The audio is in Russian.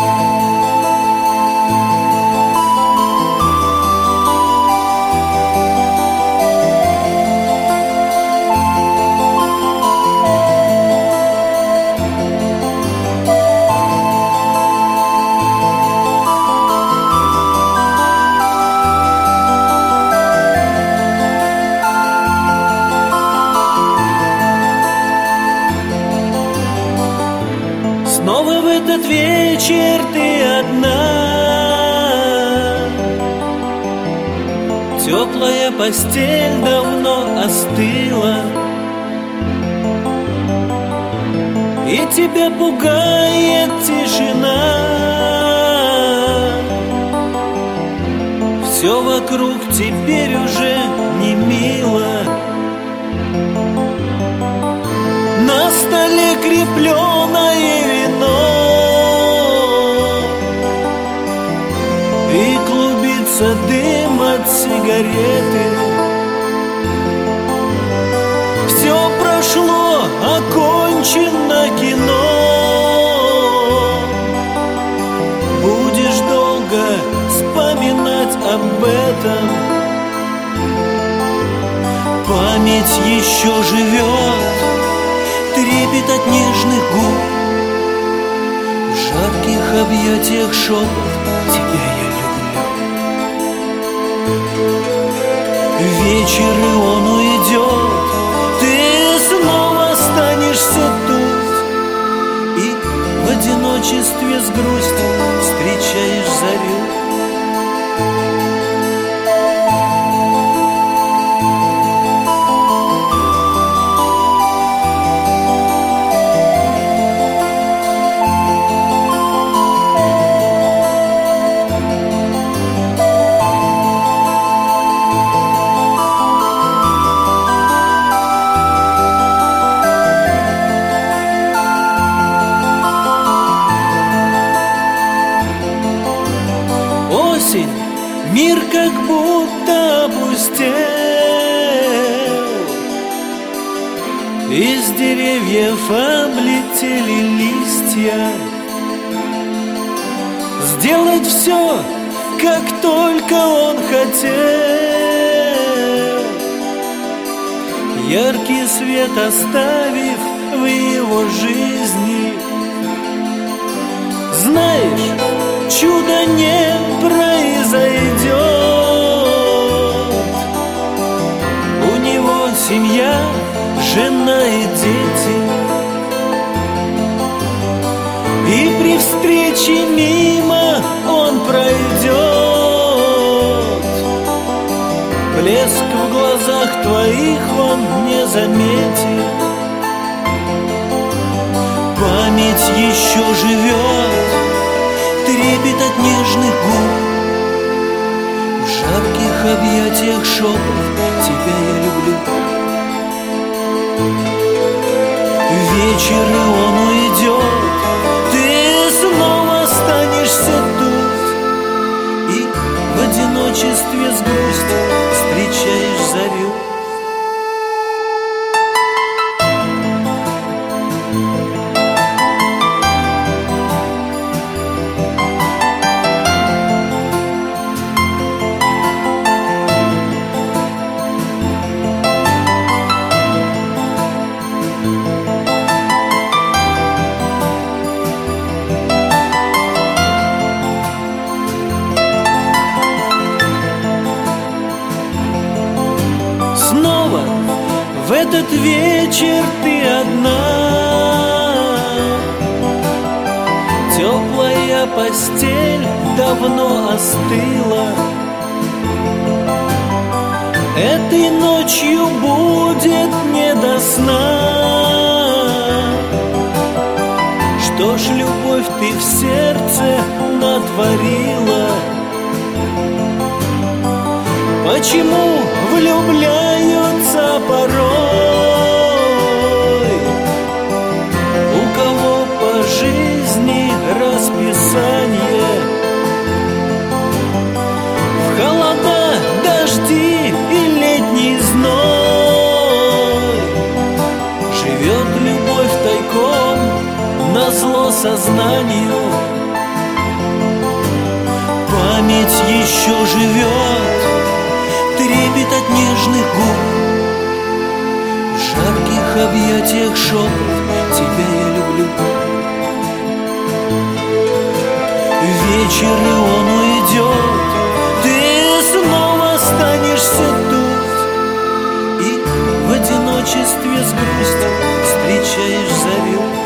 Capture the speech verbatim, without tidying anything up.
Снова в этот вечер ты одна, теплая постель давно остыла, и тебя пугает тишина. Все вокруг теперь уже не мило. На столе крепленое вино, и клубится дым от сигареты. Все прошло, окончено кино. Будешь долго вспоминать об этом. Память еще живет, трепет от нежных губ, в жарких объятиях шепот: тебя я люблю. Вечер, и он уйдет, ты снова останешься тут, и в одиночестве с грустью встречаешь зарю. Мир как будто опустел, из деревьев облетели листья. Сделать все, как только он хотел, яркий свет оставив в его жизни. Знаешь, чудо не произойдет. У него семья, жена и дети, и при встрече мимо он пройдет. Блеск в глазах твоих он не заметит. Память еще живет, трепет от нежных губ, в жарких объятиях шепот: тебя я люблю. Вечер, и он уйдет, ты снова останешься тут, и в одиночестве с грустью встречаешь зарю. В этот вечер ты одна, теплая постель давно остыла. Этой ночью будет не до сна. Что ж, любовь ты в сердце натворила? Почему влюбляются порой? У кого по жизни расписание? В холода, дожди и летний зной живет любовь тайком назло сознанию. еще живет, трепет от нежных губ. В жарких объятиях шепот: тебя я люблю. Вечер, и он уйдет, ты снова останешься тут, и в одиночестве с грустью встречаешь зарю.